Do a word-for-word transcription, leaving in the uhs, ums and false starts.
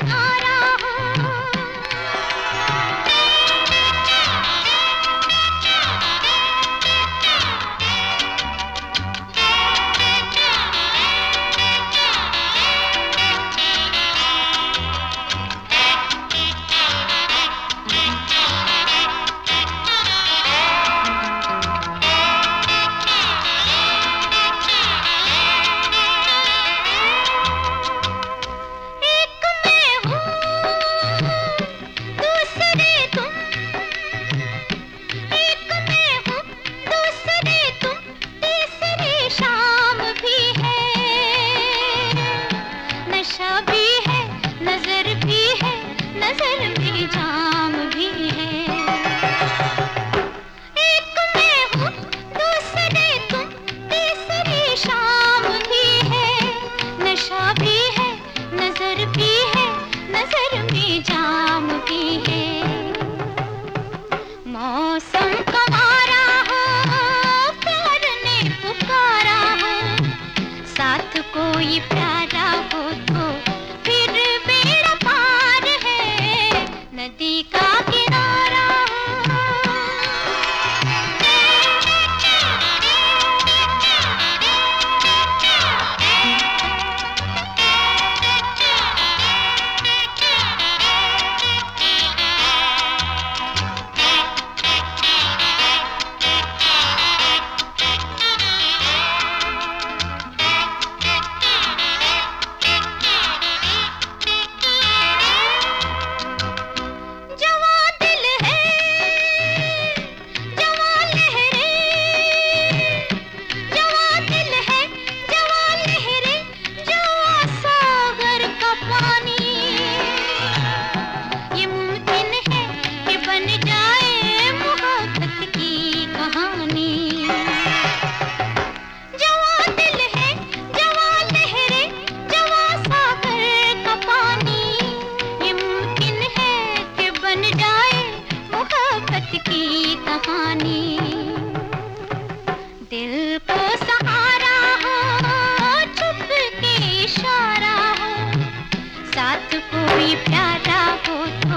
किनारा हो। जाम भी है, एक मैं हूँ दूसरे तुम तीसरी शाम भी है। नशा भी है, नजर भी है, नजर में जाम भी है। मौसम कंवारा हो, प्यार ने पुकारा हो, साथ कोई प्यारा हो तो फिर बेड़ा पार है, नदी का किनारा। की कहानी दिल को सहारा हो, चुप के इशारा हो, साथ कोई प्यारा हो।